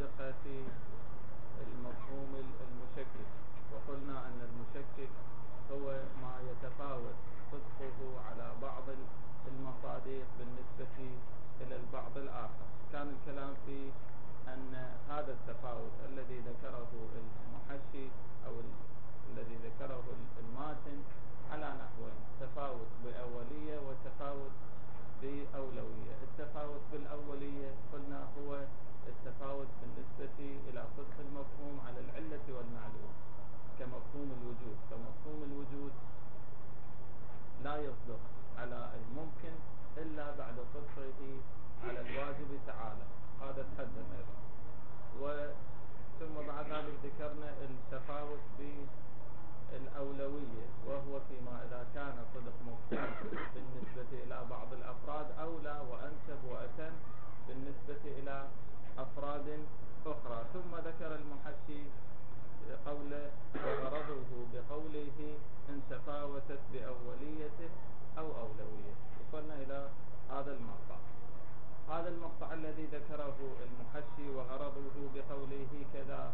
الدقة في المفهوم المشكك، وقلنا أن المشكك هو ما يتفاوت صدقه على بعض المصادق بالنسبة إلى البعض الآخر. كان الكلام في أن هذا التفاوت الذي ذكره المحشي أو الذي ذكره الماتن على نحوين: تفاوت بأولية وتفاوت بأولوية. التفاوت بالأولية قلنا هو التفاوت بالنسبة إلى صدق المفهوم على العلة والمعلول كمفهوم الوجود. فمفهوم الوجود لا يصدق على الممكن إلا بعد صدقه على الواجب تعالى، هذا تقدم أيضا. ثم بعد ذلك ذكرنا التفاوت بالأولوية، وهو فيما إذا كان صدق مفهوم بالنسبة إلى بعض الأفراد أولى وأنسب وأتم بالنسبة إلى أفراد أخرى. ثم ذكر المحشي قوله وغرضه بقوله إن تفاوتت بأوليته أو أولوية. وصلنا إلى هذا المقطع. هذا المقطع الذي ذكره المحشي وغرضه بقوله كذا،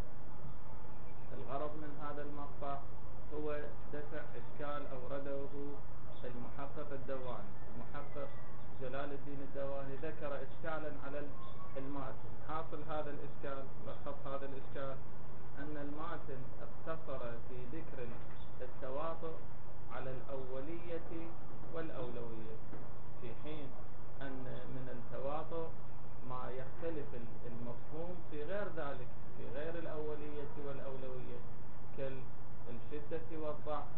الغرض من هذا المقطع هو دفع إشكال أورده المحقق الدواني. المحقق جلال الدين الدواني ذكر إشكالا على الماتن. حاصل هذا الإشكال، لخص هذا الإشكال، أن الماتن اقتصر في ذكر التواطؤ على الأولية والأولوية، في حين أن من التواطؤ ما يختلف المفهوم في غير ذلك، في غير الأولية والأولوية، كالشدة والضعف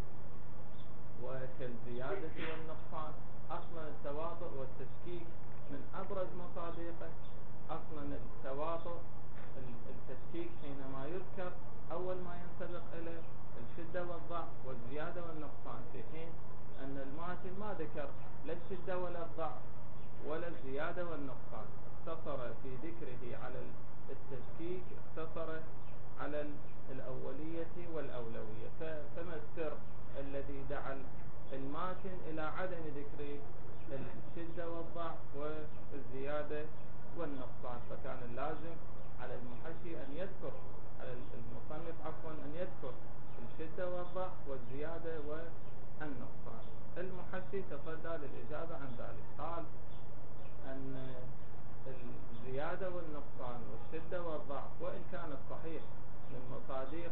وكالزيادة والنقصان. أصلا التواطؤ والتشكيك من أبرز مصادقه. أصلا التواطؤ التشكيك حينما يذكر أول ما ينسبق إليه الشدة والضعف والزيادة والنقصان، في حين أن الماتن ما ذكر لا الشدة ولا الضعف ولا الزيادة والنقصان، اقتصر في ذكره على التشكيك، اقتصر على الأولية والأولوية. فما السر الذي دعا الماتن إلى عدم ذكر الشدة والضعف والزيادة والنقصان؟ فكان اللازم على المحشي أن يذكر، على المصنف عفوا، أن يذكر الشدة والضعف والزيادة والنقصان. المحشي تصدى للإجابة عن ذلك، قال أن الزيادة والنقصان والشدة والضعف وإن كانت صحيح من مصادق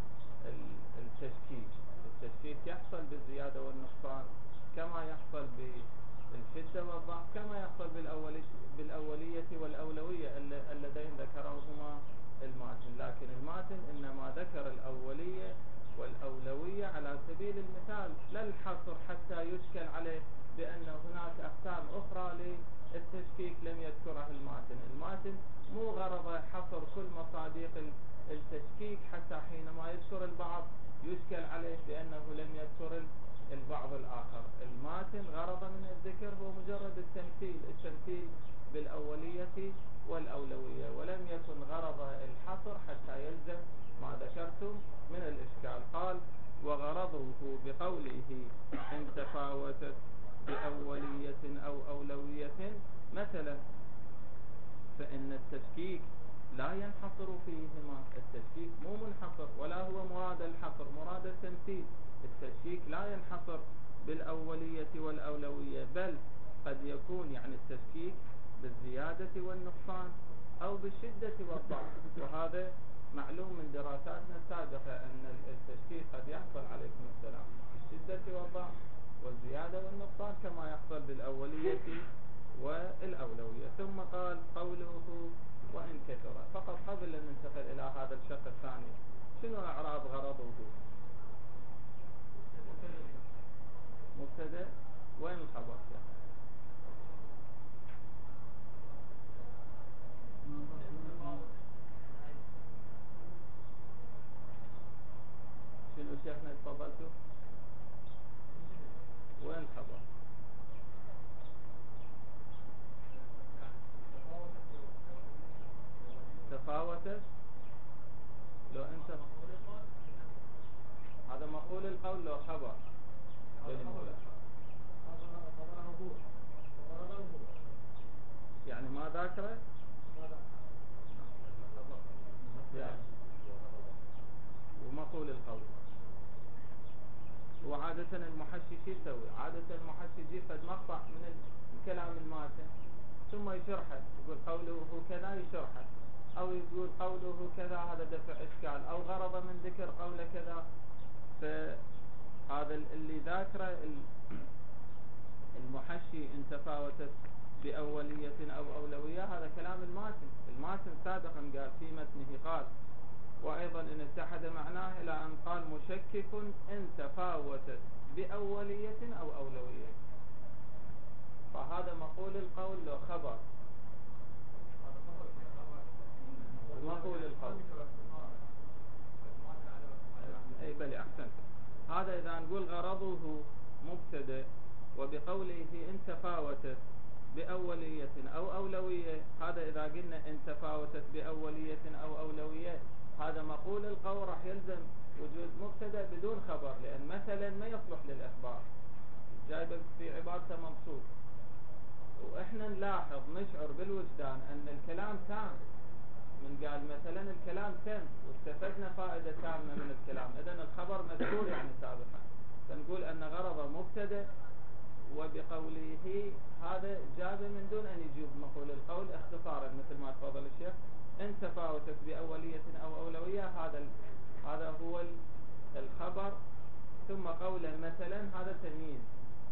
التشكيك يحصل بالزيادة والنقصان كما يحصل بالشدة والضعف، كما يحصل بالأولية والأولوية اللذين ذكرهما الماتن. لكن الماتن إنما ذكر الأولية والأولوية على سبيل المثال، لا الحصر حتى يشكل عليه بأن هناك أقسام أخرى للتشكيك لم يذكرها الماتن. الماتن مو غرض حصر كل مصادق التشكيك حتى حينما يذكر البعض يشكل عليه بأنه لم يذكر البعض الآخر. الماتن غرض من الذكر هو مجرد التمثيل بالأولية والأولوية، ولم يكن غرض الحصر حتى يلزم ما ذكرتم من الإشكال. قال وغرضه بقوله إن تفاوتت بأولية أو أولوية مثلا، فإن التشكيك لا ينحصر فيهما. التشكيك مو منحصر ولا هو مراد الحصر، مراد التمثيل. التشكيك لا ينحصر بالأولية والأولوية، بل قد يكون يعني التشكيك بالزيادة والنقصان أو بالشدة والضعف. وهذا معلوم من دراساتنا السابقة أن التشكيك قد يحصل عليكم السلام بالشدة والضعف والزيادة والنقصان كما يحصل بالأولية والأولوية. ثم قال قوله وإن كثر. فقط قبل أن ننتقل إلى هذا الشق الثاني، شنو أعراب غرضه؟ مبتدأ، وين الخبر؟ شنو شيخنا تفضلتوا؟ وين الخبر؟ تفاوتت. لو أنت هذا مقول القول لو خبر يعني ما ذاكره. عادة المحشي شو يسوي؟ عادة المحشي يجيب فد مقطع من الكلام الماتن ثم يشرحه، يقول قوله كذا يشرحه، أو يقول قوله كذا هذا دفع إشكال، أو غرض من ذكر قول كذا. فهذا اللي ذاكره المحشي إن تفاوتت بأولية أو أولوية، هذا كلام الماتن. الماتن سابقا قال في متنه قال: وأيضا إن اتحد معناه، إلى أن قال: مشكك إن تفاوتت بأولية أو أولوية. فهذا مقول القول لو خبر، مقول القول. أي بلي أحسنت. هذا إذا نقول غرضه مبتدأ، وبقوله إن تفاوتت بأولية أو أولوية، هذا إذا قلنا إن تفاوتت بأولية أو أولوية، هذا مقول القول راح يلزم وجود مبتدأ بدون خبر، لأن مثلا ما يصلح للإخبار، جايبه في عبارته مبسوط. وإحنا نلاحظ نشعر بالوجدان أن الكلام تام، من قال مثلا الكلام تم واستفدنا فائدة تامة من الكلام، إذن الخبر مذكور يعني سابقا، فنقول أن غرضه مبتدأ، وبقوله هذا جاب من دون أن يجيب مقول القول اختصارا مثل ما تفضل الشيخ. إن تفاوتت بأولية أو أولوية، هذا هو الخبر، ثم قولا مثلا هذا تمييز،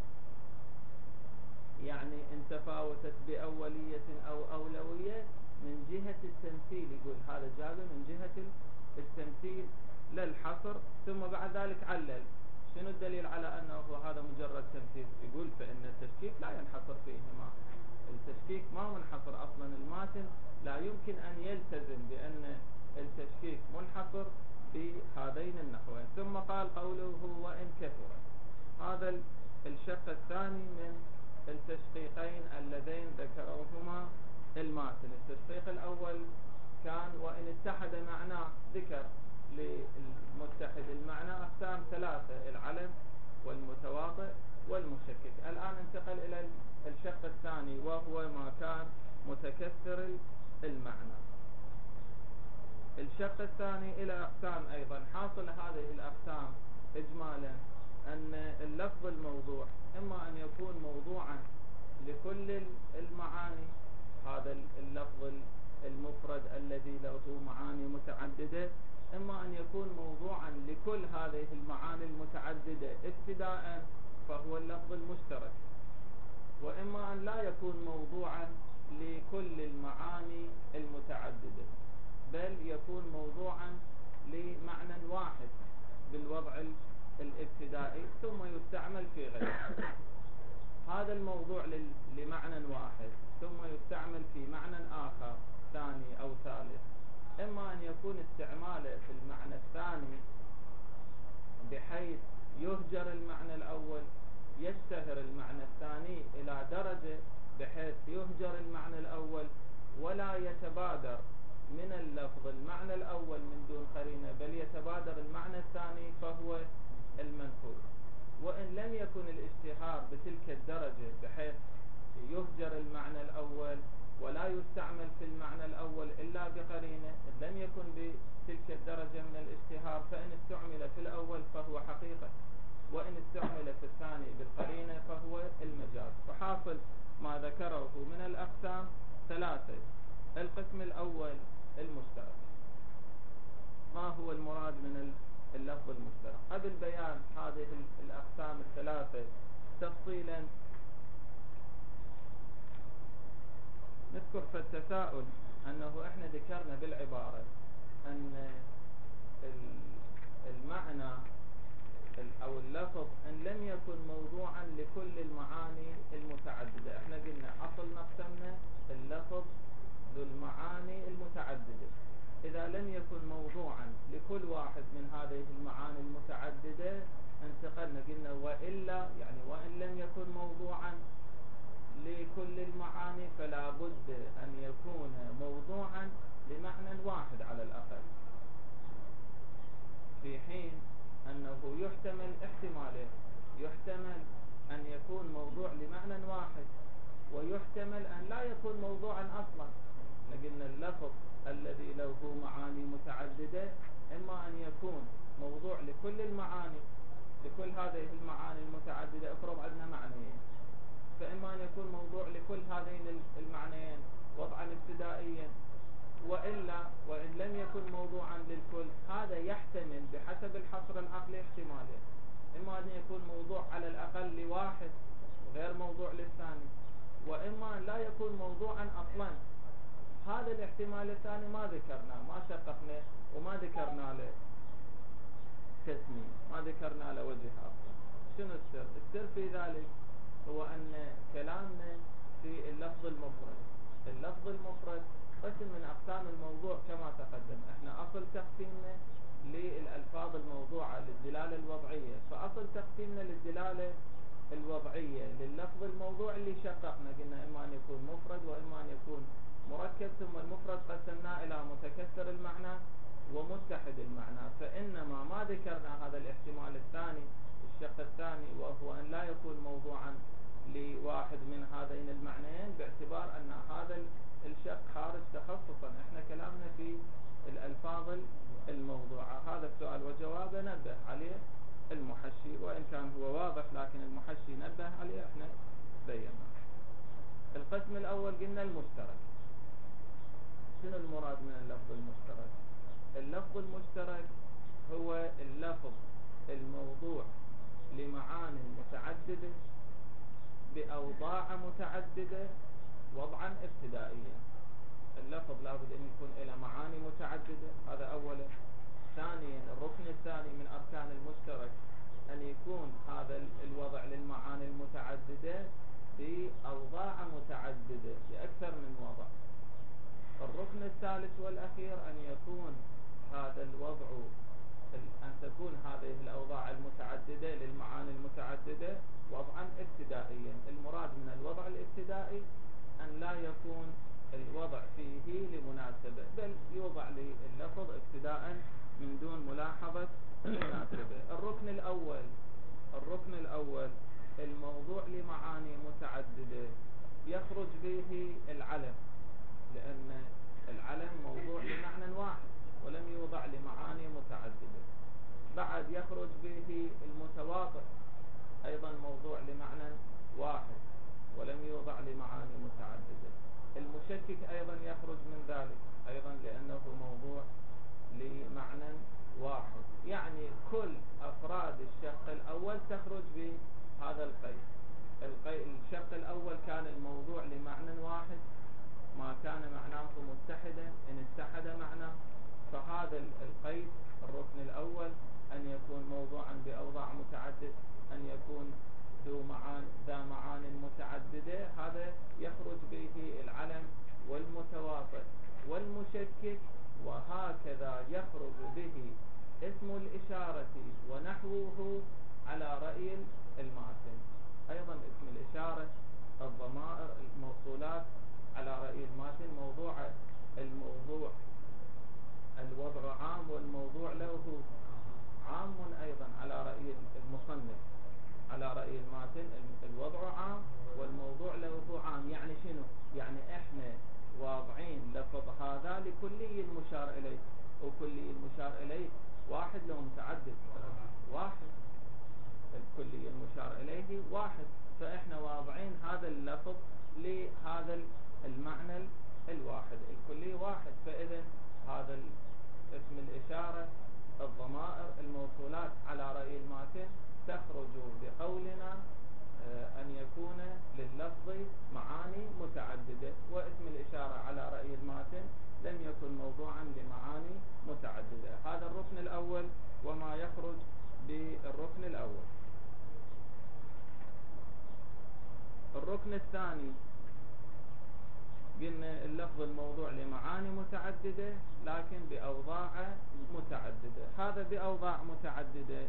يعني إن تفاوتت بأولية أو أولوية من جهة التمثيل، يقول هذا جاب من جهة التمثيل للحصر. ثم بعد ذلك علل شنو الدليل على أنه هذا مجرد تمثيل، يقول فإن التشكيك لا ينحصر فيهما، التشكيك ما منحصر أصلا، الماتن لا يمكن أن يلتزم بأن التشكيك منحصر بهذين النحوين. ثم قال قوله وإن كثر، هذا الشق الثاني من التشقيقين اللذين ذكروهما الماتن. التشقيق الأول كان وإن اتحد معناه، ذكر للمتحد المعنى أقسام ثلاثة: العلم والمتواطئ والمشكك. الآن انتقل إلى الشق الثاني، وهو ما كان متكثر المعنى. الشق الثاني إلى أقسام أيضا. حاصل هذه الأقسام إجمالا أن اللفظ الموضوع إما أن يكون موضوعا لكل المعاني، هذا اللفظ المفرد الذي له معاني متعددة، إما أن يكون موضوعا لكل هذه المعاني المتعددة ابتداء فهو اللفظ المشترك، وإما أن لا يكون موضوعا لكل المعاني المتعددة، بل يكون موضوعا لمعنى واحد بالوضع الابتدائي ثم يستعمل في غيره. هذا الموضوع لمعنى واحد ثم يستعمل في معنى آخر ثاني أو ثالث، إما أن يكون استعماله في المعنى الثاني بحيث يهجر المعنى الأول، يشتهر المعنى الثاني إلى درجة بحيث يهجر المعنى الأول ولا يتبادر من اللفظ المعنى الأول من دون قرينة، بل يتبادر المعنى الثاني فهو المنقول. وإن لم يكن الاشتهار بتلك الدرجة بحيث يهجر المعنى الأول ولا يستعمل في المعنى الأول إلا بقرينة، إن لم يكن بتلك الدرجة من الاشتهار فإن استعمل في الأول فهو حقيقة، وإن استعمل في الثاني بالقرينة فهو المجاز. وحاصل ما ذكره من الأقسام ثلاثة. القسم الأول المشترك. ما هو المراد من اللفظ المشترك؟ قبل بيان هذه الأقسام الثلاثة تفصيلا نذكر في التساؤل أنه إحنا ذكرنا بالعبارة أن المعنى أو اللفظ أن لم يكن موضوعا لكل المعاني المتعددة. إحنا قلنا أصلنا قسمنا اللفظ ذو المعاني المتعددة، إذا لم يكن موضوعا لكل واحد من هذه المعاني المتعددة انتقلنا قلنا وإلا، يعني وإن لم يكن موضوعا لكل المعاني فلا بد أن يكون موضوعا لمعنى واحد على الأقل، في حين أنه يحتمل احتمالين: يحتمل أن يكون موضوع لمعنى واحد، ويحتمل أن لا يكون موضوعا أصلا. لكن اللفظ الذي له معاني متعددة إما أن يكون موضوع لكل المعاني لكل هذه المعاني المتعددة. افرض عندنا معنيين، فإما أن يكون موضوع لكل هذين المعنيين وضعا ابتدائيا، وإلا وإن لم يكن موضوعا للكل، هذا يحتمل بحسب الحصر العقلي احتمالين: إما أن يكون موضوع على الأقل لواحد غير موضوع للثاني، وإما أن لا يكون موضوعا أصلا. هذا الاحتمال الثاني ما ذكرناه، ما شققنا وما ذكرنا له تسمية، ما ذكرنا له وجه أصلا. شنو السر؟ السر في ذلك هو أن كلامنا في اللفظ المفرد. اللفظ المفرد قسم من أقسام الموضوع كما تقدم. احنا أصل تقسيمنا للألفاظ الموضوعة للدلالة الوضعية، فأصل تقسيمنا للدلالة الوضعية لللفظ الموضوع اللي شققنا، قلنا إما أن يكون مفرد وإما أن يكون مركب، ثم المفرد قسمناه إلى متكسر المعنى ومتحد المعنى. فإنما ما ذكرنا هذا الاحتمال الثاني، الشق الثاني، وهو أن لا يكون موضوعا لواحد من هذين المعنيين، باعتبار أن هذا الشق خارج تخصصا. احنا كلامنا في الألفاظ الموضوعة. هذا السؤال وجوابه نبه عليه المحشي، وإن كان هو واضح لكن المحشي نبه عليه، احنا بينا. القسم الأول قلنا المشترك. شنو المراد من اللفظ المشترك؟ اللفظ المشترك هو اللفظ الموضوع لمعاني متعددة بأوضاع متعددة وضعا ابتدائيا. اللفظ لابد أن يكون له معاني متعددة، هذا أولا. ثانيا، الركن الثاني من أركان المشترك أن يكون هذا الوضع للمعاني المتعددة بأوضاع متعددة بأكثر من وضع. الركن الثالث والأخير أن يكون هذا الوضع، أن تكون هذه الأوضاع المتعددة للمعاني المتعددة وضعا ابتدائيا. المراد من الوضع الابتدائي أن لا يكون الوضع فيه لمناسبة، بل يوضع لللفظ ابتداء من دون ملاحظة المناسبة. الركن الأول الموضوع لمعاني متعددة يخرج به العلم، لأن العلم موضوع لمعنى واحد ولم يوضع لمعاني متعددة. بعد يخرج به المتواطئ، أيضا موضوع لمعنى واحد ولم يوضع لمعاني متعددة. المشكك أيضا يخرج من ذلك أيضا لأنه موضوع لمعنى واحد. يعني كل أفراد الشق الأول تخرج بهذا القيد. الشق الأول كان الموضوع لمعنى واحد، ما كان معناه متحدا، إن اتحد معناه، فهذا القيد الركن الأول أن يكون موضوعا بأوضاع متعدد، أن يكون ذا معان متعددة، هذا يخرج به العلم والمتواطئ والمشكك. وهكذا يخرج به اسم الإشارة ونحوه على رأي الماتن. أيضا اسم الإشارة، الضمائر، الموصولات على رأي الماتن. الموضوع الوضع عام والموضوع له عام أيضا على رأي المصنف. على رأي الماتن الوضع عام والموضوع له عام. يعني شنو؟ يعني احنا واضعين لفظ هذا لكلي المشار إليه، وكلي المشار إليه واحد لو متعدد واحد، الكلي المشار إليه واحد، فإحنا واضعين هذا اللفظ لهذا المعنى الواحد، الكلي واحد. فإذا هذا اسم الإشارة، الضمائر، الموصولات على رأي الماتن تخرج بقولنا أن يكون لللفظ معاني متعددة، واسم الإشارة على رأي الماتن لم يكن موضوعا لمعاني متعددة. هذا الركن الأول وما يخرج بالركن الأول. الركن الثاني قلنا اللفظ الموضوع لمعاني متعددة لكن بأوضاع متعددة. هذا بأوضاع متعددة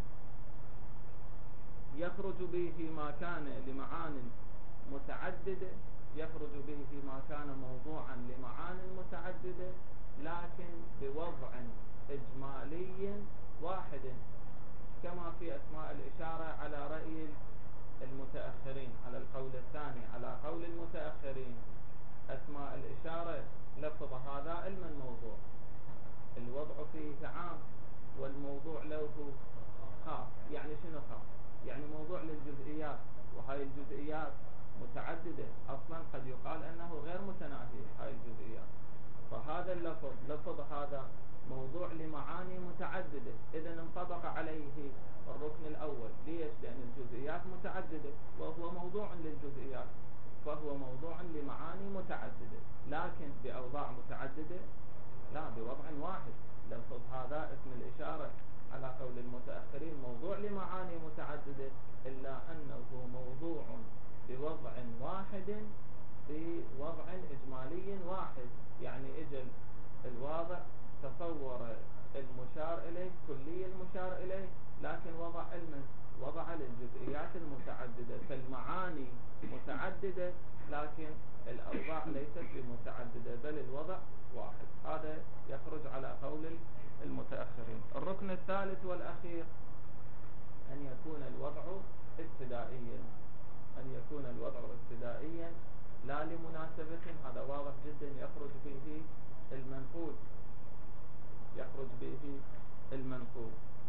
يخرج به ما كان لمعان متعددة، يخرج به ما كان موضوعا لمعان متعددة لكن بوضع إجمالي واحد، كما في أسماء الإشارة على رأي المتأخرين، على القول الثاني على قول المتأخرين. أسماء الإشارة لفظ هذا علم الموضوع، الوضع فيه عام والموضوع له خاص. يعني شنو خاص؟ يعني موضوع للجزئيات، وهاي الجزئيات متعددة أصلا، قد يقال أنه غير متناهي هاي الجزئيات. فهذا لفظ هذا موضوع لمعاني متعددة، إذا انطبق عليه الركن الأول. ليش؟ لأن الجزئيات متعددة وهو موضوع للجزئيات، فهو موضوع لمعاني متعددة، لكن بأوضاع متعددة لا، بوضع واحد. لفظ هذا اسم الإشارة على قول المتأخرين موضوع لمعاني متعددة، إلا أنه موضوع بوضع واحد، بوضع إجمالي واحد. يعني إجل الواضع تصور المشار إليه، كلي المشار إليه، لكن وضع للجزئيات المتعددة. فالمعاني متعددة لكن الأوضاع ليست بمتعددة، بل الوضع واحد. هذا يخرج على قول المتأخرين. الركن الثالث والأخير أن يكون الوضع ابتدائيا، أن يكون الوضع ابتدائيا لا لمناسبة. هذا واضح جدا، يخرج به المنقول، يخرج به المنقول.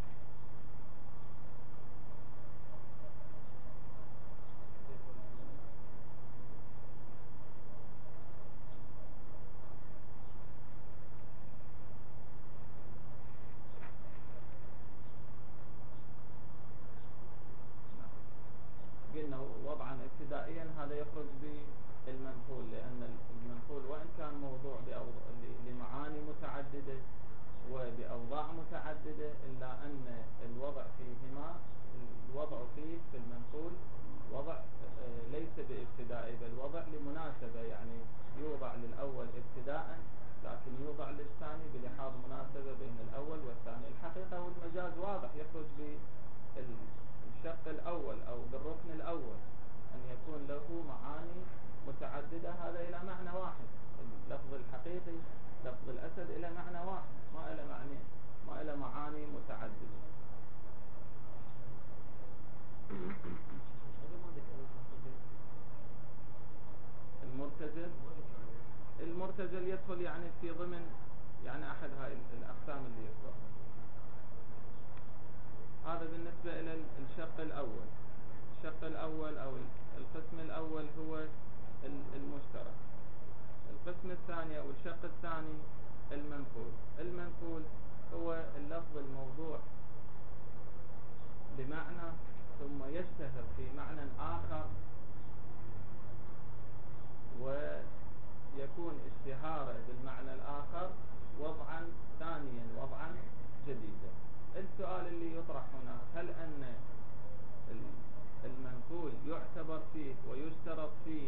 قلنا وضعا ابتدائيا هذا يخرج بالمنقول، لأن المنقول وإن كان موضوع لمعاني متعددة وبأوضاع متعددة، إلا أن الوضع فيهما، الوضع فيه في المنقول وضع ليس بابتدائي، بل وضع لمناسبة. يعني يوضع للأول ابتداء، لكن يوضع للثاني بلحاظ مناسبة بين الأول والثاني. الحقيقة والمجاز واضح، يخرج بالشق الأول أو بالركن الأول، أن يكون له معاني متعددة، هذا إلى معنى واحد. اللفظ الحقيقي لفظ الأسد إلى معنى واحد، ما إلى معاني متعددة. المرتجل يدخل يعني في ضمن يعني أحد هاي الأقسام اللي يذكرها. هذا بالنسبة إلى الشق الأول. الشق الأول أو القسم الأول هو المشترك. القسم الثاني أو الشق الثاني المنقول. المنقول هو اللفظ الموضوع بمعنى ثم يشتهر في معنى آخر، ويكون اشتهاره بالمعنى الآخر وضعا ثانيا، وضعا جديدا. السؤال اللي يطرح هنا، هل أن المنقول يعتبر فيه ويشترط فيه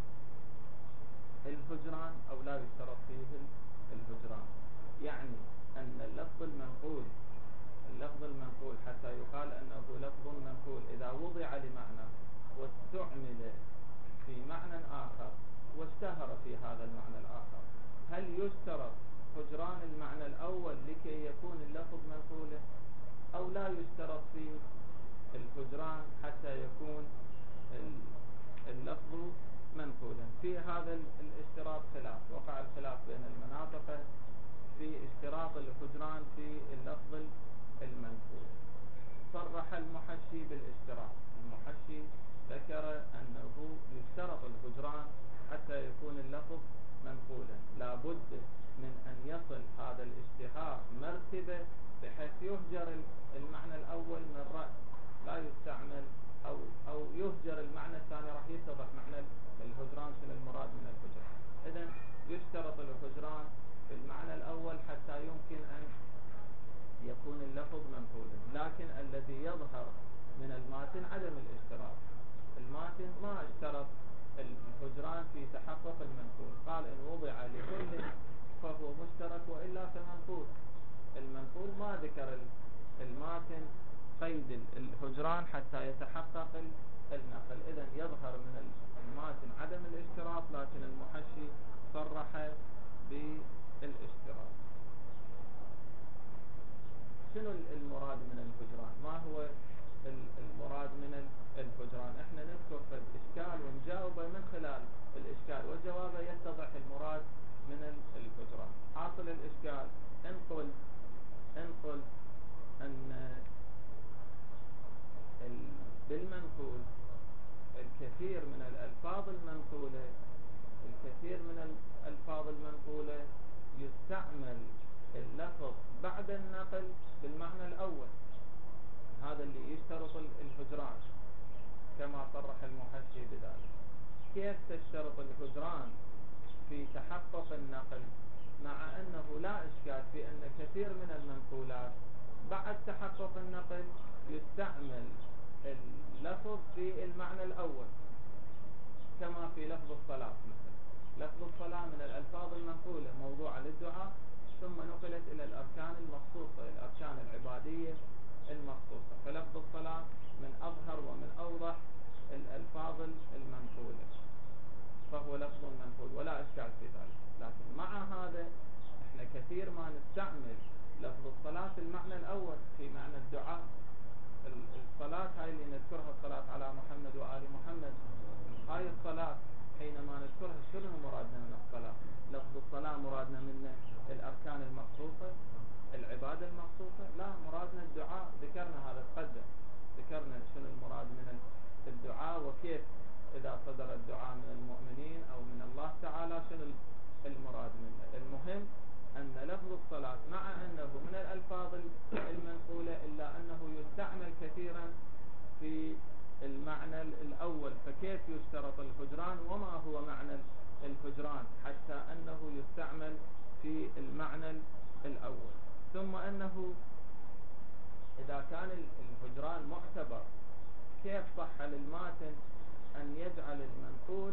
الهجران أو لا يشترط فيه الهجران؟ يعني أن اللفظ المنقول حتى يقال أنه لفظ منقول إذا وضع لمعنى واستعمل في معنى آخر واشتهر في هذا المعنى الآخر، هل يشترط هجران المعنى الأول لكي يكون اللفظ منقولا، أو لا يشترط فيه الهجران حتى يكون اللفظ منقولا؟ في هذا الاشتراط خلاف، وقع الخلاف بين المناطق في اشتراط الهجران في اللفظ المنقول. صرح المحشي بالاشتراط. المحشي ذكر أنه يشترط الهجران حتى يكون اللفظ منقولا. لا بد من أن يصل هذا الاشتهار مرتبة بحيث يهجر المعنى الأول من رأس، لا يستعمل أو يهجر المعنى الثاني. راح يتضح معنى الهجران شنو المراد من الهجران. إذن يشترط الهجران في المعنى الأول حتى يمكن أن يكون اللفظ منقولا. لكن الذي يظهر من الماتن عدم الاشتراط. الماتن ما اشترط الهجران في تحقق المنقول، قال إن وضع لكل فهو مشترك وإلا فمنقول. المنقول ما ذكر الماتن قيد الهجران حتى يتحقق النقل. إذن يظهر من الماتن عدم الاشتراط، لكن المحشي صرح بالاشتراط. شنو المراد من الهجران؟ ما هو المراد من الهجران؟ احنا نذكر في الإشكال ونجاوبه من خلال الإشكال، وجوابه يتضح المراد من الهجران. حاصل الإشكال، انقل أن الكثير من الألفاظ المنقولة، الكثير من الألفاظ المنقولة يستعمل اللفظ بعد النقل بالمعنى الأول، هذا اللي يشترط الهجران كما صرح المحشي بذلك. كيف تشترط الهجران في تحقق النقل، مع أنه لا إشكال في أن كثير من المنقولات بعد تحقق النقل يستعمل اللفظ في المعنى الأول، كما في لفظ الصلاة مثلا. لفظ الصلاة من الألفاظ المنقولة موضوعة للدعاء، ثم نقلت إلى الأركان المخصوصة، الأركان العبادية المخصوصة، فلفظ الصلاة من أظهر ومن أوضح الألفاظ المنقولة، فهو لفظ منقول ولا إشكال في ذلك. لكن مع هذا احنا كثير ما نستعمل لفظ الصلاة في المعنى الأول في معنى الدعاء. الصلاة هاي اللي نذكرها الصلاة على محمد وآل محمد، هاي الصلاة حينما نذكرها شنو مرادنا من الصلاة؟ لفظ الصلاة مرادنا من الأركان المخصوصة، العبادة المخصوصة؟ لا، مرادنا الدعاء. ذكرنا هذا تقدم، ذكرنا شنو المراد من الدعاء، وكيف إذا صدر الدعاء من المؤمنين أو من الله تعالى شنو المراد منه. المهم أن لفظ الصلاة مع أنه من الألفاظ المنقولة إلا أنه يستعمل كثيرا في المعنى الأول. فكيف يشترط الهجران، وما هو معنى الهجران حتى أنه يستعمل في المعنى الأول؟ ثم أنه إذا كان الهجران معتبر، كيف صح للماتن أن يجعل المنقول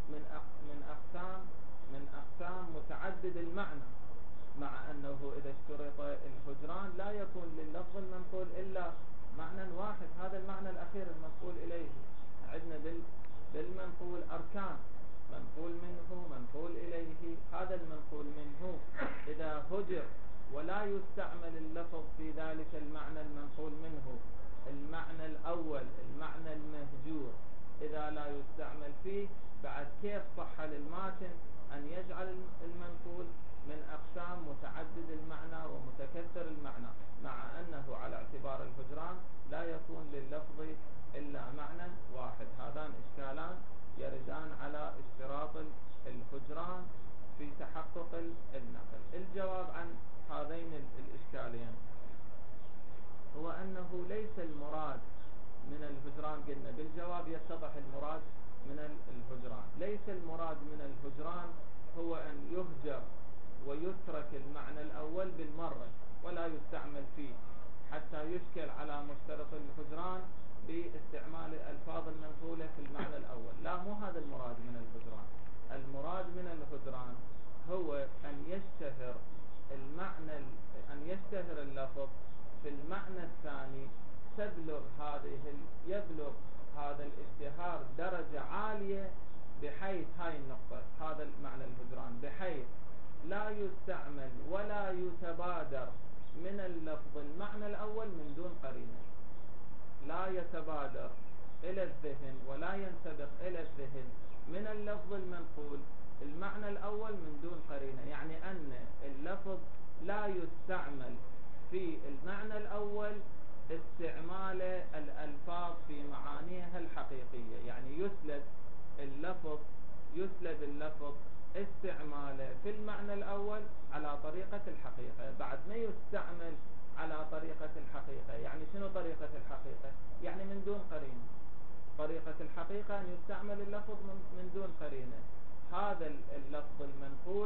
من أقسام متعدد المعنى، مع أنه إذا اشترط الهجران لا يكون لللفظ المنقول إلا معنى واحد، هذا المعنى الأخير المنقول إليه. عندنا بالمنقول أركان، منقول منه، منقول إليه. هذا المنقول منه إذا هجر ولا يستعمل اللفظ في ذلك المعنى المنقول منه، المعنى الأول، المعنى المهجور، إذا لا يستعمل فيه، بعد كيف صح للماتن أن يجعل المنقول من أقسام متعدد المعنى ومتكثر المعنى، مع أنه على اعتبار الهجران لا يكون لللفظ إلا معنى واحد؟ هذان إشكالان يردان على اشتراط الهجران في تحقق النقل. الجواب عن هذين الإشكالين هو أنه ليس المراد من الهجران، قلنا بالجواب يتضح المراد من الهجران، ليس المراد من الهجران هو أن يهجر ويترك المعنى الأول بالمرة ولا يستعمل فيه، حتى يشكل على مشترط الهجران باستعمال الألفاظ المنقولة في المعنى الأول. لا، مو هذا المراد من الهجران. المراد من الهجران هو أن يشتهر المعنى، أن يشتهر اللفظ في المعنى الثاني، يبلغ هذا الاشتهار درجة عالية، بحيث هاي النقطة، هذا المعنى الهجران، بحيث لا يستعمل ولا يتبادر من اللفظ المعنى الأول من دون قرينة. لا يتبادر إلى الذهن ولا ينسبق إلى الذهن من اللفظ المنقول المعنى الأول من دون قرينة، يعني أن اللفظ لا يستعمل في المعنى الأول استعمال الألفاظ في معانيها الحقيقية، يعني يسلب اللفظ استعماله في المعنى الأول على طريقة الحقيقة، بعد ما يستعمل على طريقة الحقيقة. يعني شنو طريقة الحقيقة؟ يعني من دون قرينة. طريقة الحقيقة أن يستعمل اللفظ من دون قرينة. هذا اللفظ المنقول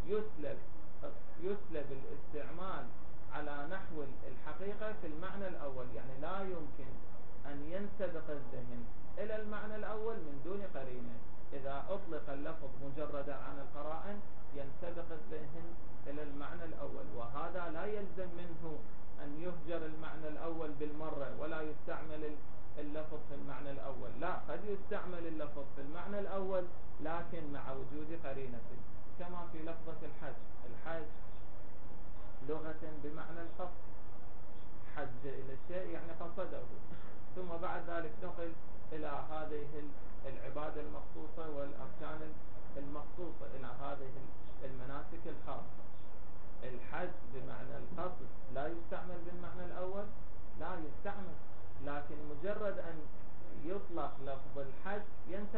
يسلب الاستعمال على نحو الحقيقة في المعنى الأول، يعني لا يمكن أن ينسبق الذهن إلى المعنى الأول من دون قرينة. إذا أطلق اللفظ مجردا عن القرائن ينسبق الذهن إلى المعنى الأول، وهذا لا يلزم منه أن يهجر المعنى الأول بالمرة ولا يستعمل اللفظ في المعنى الأول. لا، قد يستعمل اللفظ في المعنى الأول لكن مع وجود قرينة، كما في لفظة الحج. الحج لغة بمعنى القصد، حج إلى الشيء يعني قصده، ثم بعد ذلك نقل إلى هذه العبادة المخصوصة والأركان المخصوصة، إلى هذه المناسك الخاصة. الحج بمعنى القصد لا يستعمل بالمعنى الأول، لا يستعمل، لكن مجرد أن يطلق لفظ الحج ينسبق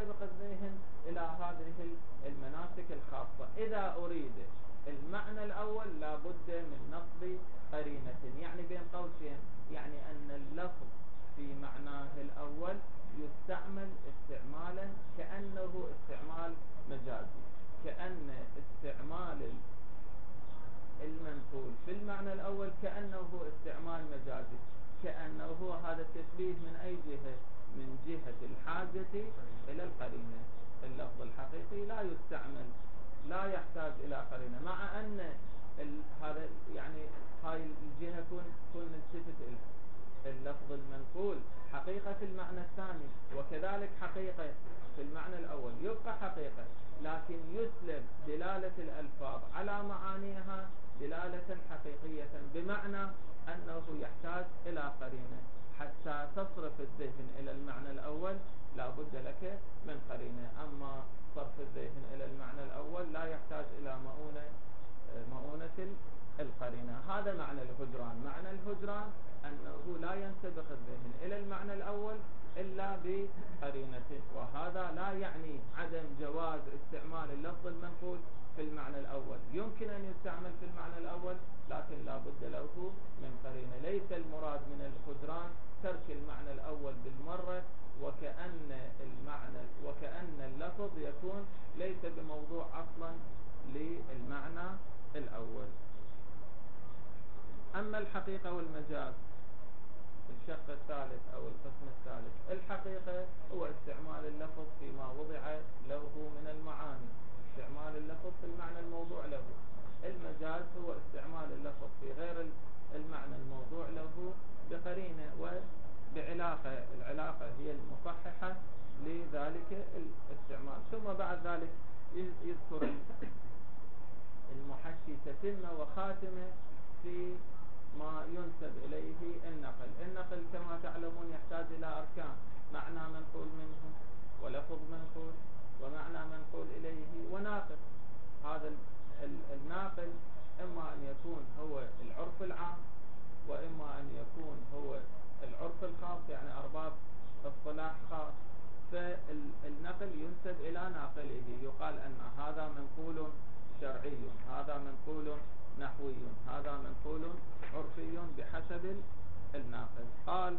الأول لا بد من نصب قرينة، يعني بين قوسين يعني أن اللفظ في معناه الأول يستعمل استعمالا كأنه استعمال مجازي، كأن استعمال المنقول في المعنى الأول كأنه استعمال مجازي، كأنه هذا التشبيه من أي جهة؟ من جهة الحاجة إلى القرينة. اللفظ الحقيقي لا يستعمل، لا يحتاج إلى قرينة، مع أن هذا يعني هاي الجهة كن نلتفت إليها. اللفظ المنقول حقيقة في المعنى الثاني، وكذلك حقيقة في المعنى الأول، يبقى حقيقة، لكن يسلب دلالة الألفاظ على معانيها دلالة حقيقية، بمعنى أنه يحتاج إلى قرينة حتى تصرف الذهن إلى المعنى الأول، لا بد لك من قرينة. أما صرف الذهن إلى المعنى الأول لا يحتاج إلى مؤونة القرينة. هذا معنى الهجران. معنى الهجران أنه لا ينسبق الذهن إلى المعنى الأول إلا بقرينة، وهذا لا يعني عدم جواز استعمال اللفظ المنقول في المعنى الأول، يمكن أن يستعمل في المعنى الأول لكن لا بد له من قرينة. ليس المراد من الهجران ترك المعنى الأول بالمرة، وكأن اللفظ يكون ليس بموضوع أصلا للمعنى الأول. أما الحقيقة والمجاز الشق الثالث أو القسم الثالث، الحقيقة هو استعمال اللفظ فيما وضع له من المعاني، استعمال اللفظ في المعنى الموضوع له. المجاز هو استعمال اللفظ في غير المعنى الموضوع له بقرينة وبعلاقة، العلاقة هي المصححة لذلك الاستعمال. ثم بعد ذلك يذكر المحشي تتمة وخاتمة في ما ينسب إليه النقل. النقل كما تعلمون يحتاج إلى أركان: معنى منقول منه، ولفظ منقول، ومعنى منقول إليه، وناقل. هذا الناقل إما أن يكون هو العرف العام، وإما أن يكون هو العرف الخاص، يعني أرباب اصطلاح خاص. فالنقل ينسب إلى ناقله، يقال أن هذا منقول شرعي، هذا منقول نحوي، هذا منقول عرفي بحسب الناقل. قال: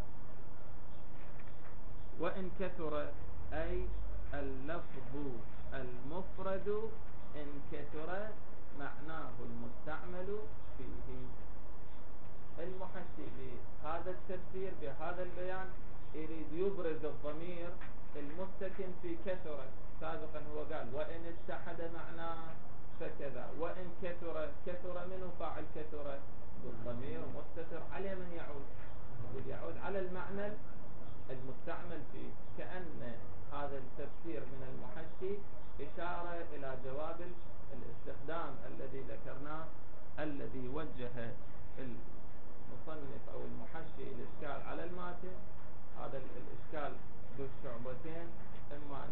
وإن كثر، أي اللفظ المفرد إن كثر معناه المستعمل فيه. المحشي بهذا التفسير بهذا البيان يريد يبرز الضمير المستكن في كثر. سابقا هو قال: وإن اتحد معناه فكذا. وإن كثر، كثر منه فاعل كثر بالضمير مستتر، على من يعود؟ يعود على المعنى المستعمل فيه. كأن هذا التفسير من المحشي إشارة إلى جواب الاستخدام الذي ذكرناه، الذي وجه المصنف أو المحشي الإشكال على الماتن. هذا الإشكال ذو الشعبتين: إما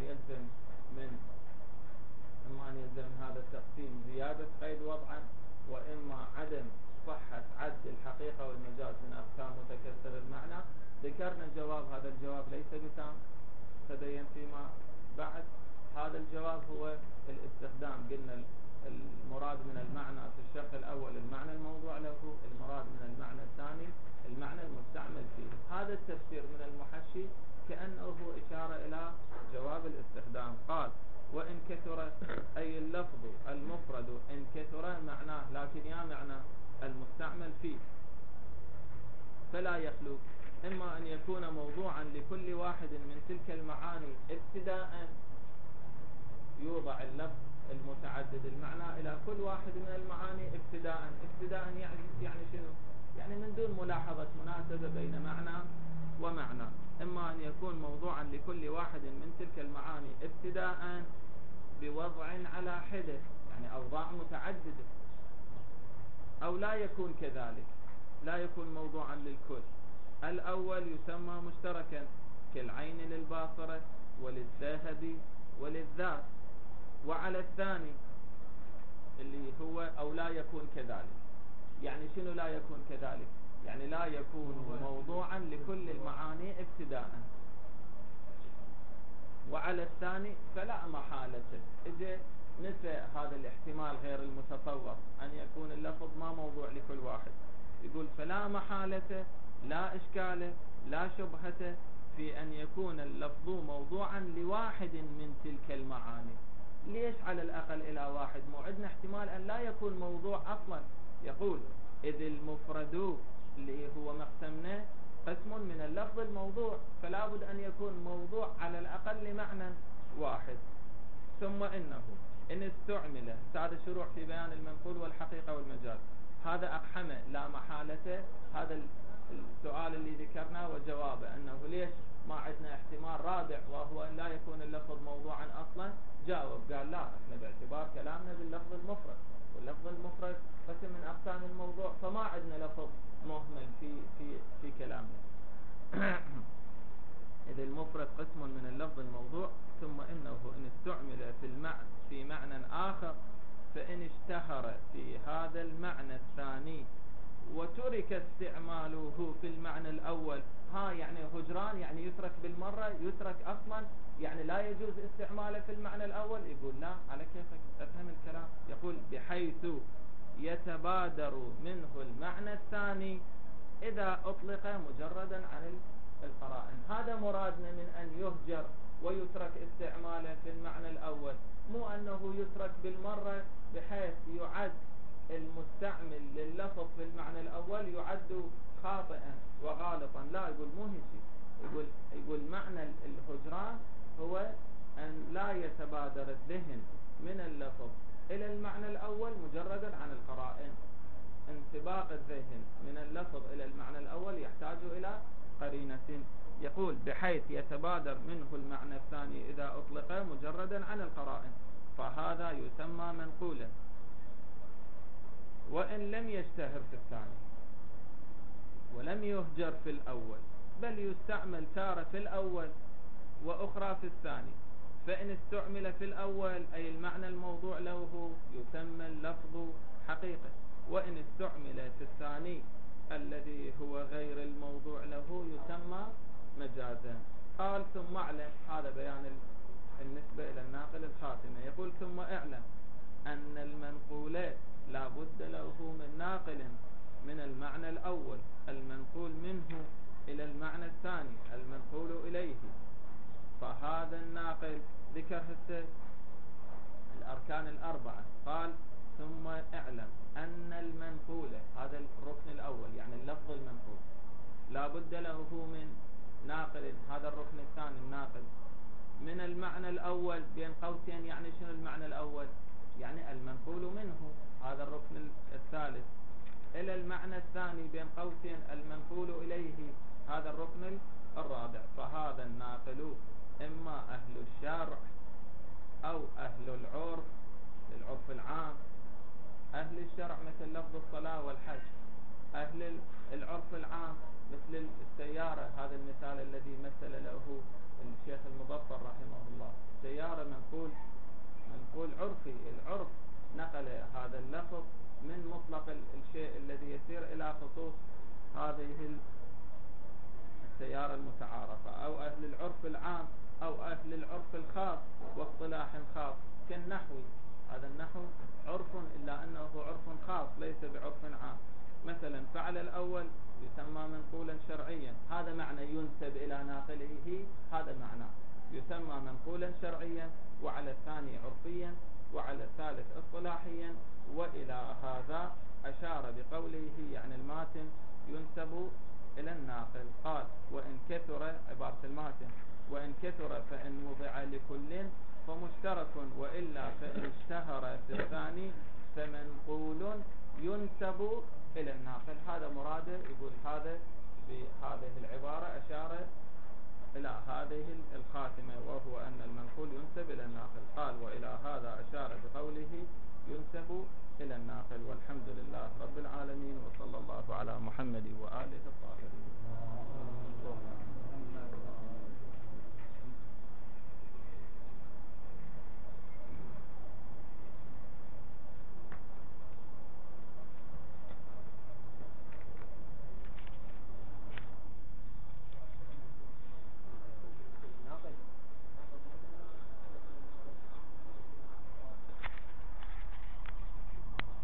أن يلزم هذا التقسيم زيادة قيد وضعا، وإما عدم صحة عد الحقيقة والمجاز من أقسام متكسر المعنى. ذكرنا الجواب، هذا الجواب ليس بتام، تبين فيما بعد. هذا الجواب هو الاستخدام. قلنا المراد من المعنى في الشق الأول المعنى الموضوع له، المراد من المعنى الثاني المعنى المستعمل فيه. هذا التفسير من المحشي كأنه إشارة إلى جواب الاستخدام. قال: وإن كثر، أي اللفظ المفرد إن كثر معناه، لكن يا معنى المستعمل فيه، فلا يخلو إما أن يكون موضوعا لكل واحد من تلك المعاني ابتداء، يوضع اللفظ المتعدد المعنى إلى كل واحد من المعاني ابتداء. ابتداء يعني شنو؟ يعني من دون ملاحظة مناسبة بين معنى ومعنى. إما أن يكون موضوعا لكل واحد من تلك المعاني ابتداء بوضع على حدة، يعني أوضاع متعددة، أو لا يكون كذلك، لا يكون موضوعا للكل. الأول يسمى مشتركا كالعين للباصرة وللذهب وللذات. وعلى الثاني اللي هو أو لا يكون كذلك، يعني شنو لا يكون كذلك؟ يعني لا يكون موضوعا لكل المعاني ابتداء. وعلى الثاني فلا محالة، اجى نفى هذا الاحتمال غير المتصور أن يكون اللفظ ما موضوع لكل واحد. يقول فلا محالة لا إشكال لا شبهة في أن يكون اللفظ موضوعا لواحد من تلك المعاني. ليش على الأقل إلى واحد؟ مو عندنا احتمال أن لا يكون موضوع أصلا. يقول إذ المفرد اللي هو مقسمنا قسم من اللفظ الموضوع، فلا بد أن يكون موضوع على الأقل لمعنى واحد. ثم إنه إن استعمل، هذا شروع في بيان المنقول والحقيقة والمجاز. هذا أقحم لا محالة هذا السؤال اللي ذكرناه وجوابه، أنه ليش ما عندنا احتمال رابع وهو أن لا يكون اللفظ موضوعا أصلا. جاوب قال لا، احنا باعتبار كلامنا باللفظ المفرد، واللفظ المفرد قسم من أقسام الموضوع، فما عندنا لفظ مهمل في كلامنا. إذا المفرد قسم من اللفظ الموضوع. ثم إنه إن استعمل في معنى آخر فإن اشتهر في هذا المعنى الثاني وترك استعماله في المعنى الأول. يعني هجران، يعني يترك بالمرة، يترك أصلا، يعني لا يجوز استعماله في المعنى الأول. يقول لا، على كيفك أفهم الكلام. يقول بحيث يتبادر منه المعنى الثاني إذا أطلق مجردا عن القرائن. هذا مرادنا من أن يهجر ويترك استعماله في المعنى الأول، مو أنه يترك بالمرة بحيث يعد المستعمل لللفظ في المعنى الأول يعد خاطئا وغالطا. لا، يقول مو هيك. يقول معنى الهجران هو أن لا يتبادر الذهن من اللفظ إلى المعنى الأول مجردا عن القرائن. انطباق الذهن من اللفظ إلى المعنى الأول يحتاج إلى قرينة. يقول بحيث يتبادر منه المعنى الثاني إذا أطلق مجردا عن القرائن، فهذا يسمى منقولا وإن لم يشتهر في الثاني ولم يهجر في الأول، بل يستعمل تارة في الأول وأخرى في الثاني. فإن استعمل في الأول أي المعنى الموضوع له يسمى اللفظ حقيقة، وإن استعمل في الثاني الذي هو غير الموضوع له يسمى مجازا. قال ثم اعلم، هذا بيان النسبة إلى الناقل الخاتمة. يقول ثم اعلم أن المنقول لا بد له من ناقل من المعنى الأول المنقول منه إلى المعنى الثاني المنقول إليه. فهذا الناقل ذكر الأركان الأربعة. قال ثم اعلم أن المنقول، هذا الركن الأول يعني اللفظ المنقول، لا بد له من ناقل، هذا الركن الثاني الناقل من المعنى الأول بين قوسين. يعني شنو المعنى الأول؟ يعني المنقول منه، هذا الركن الثالث، إلى المعنى الثاني بين قوسين المنقول إليه، هذا الركن الرابع. فهذا الناقل إما أهل الشرع أو أهل العرف، العرف العام. أهل الشرع مثل لفظ الصلاة والحج، أهل العرف العام مثل السيارة، هذا المثال الذي مثل له الشيخ المظفر رحمه الله. سيارة منقول عرفي، العرف نقل هذا اللفظ من مطلق الشيء الذي يسير إلى خصوص هذه السيارة المتعارفة. أو أهل العرف العام أو أهل العرف الخاص واصطلاح خاص كالنحو. هذا النحو عرف إلا أنه عرف خاص ليس بعرف عام. مثلا فعل الأول يسمى منقولا شرعيا، هذا معنى ينسب إلى ناقله، هذا معنى يسمى منقولا شرعيا، وعلى الثاني عرفيا، وعلى الثالث اصطلاحيا. وإلى هذا أشار بقوله يعني الماتن ينسب إلى الناقل. قال وإن كثر، عبارة الماتن، وإن كثر فإن وضع لكل فمشترك، وإلا فإن اشتهر في الثاني فمنقول ينسب إلى الناقل. هذا مراده. يقول هذا بهذه العبارة أشار إلى هذه الخاتمة، وهو أن المنقول ينسب إلى الناقل. قال وإلى هذا أشار بقوله ينسب إلى الناقل. والحمد لله.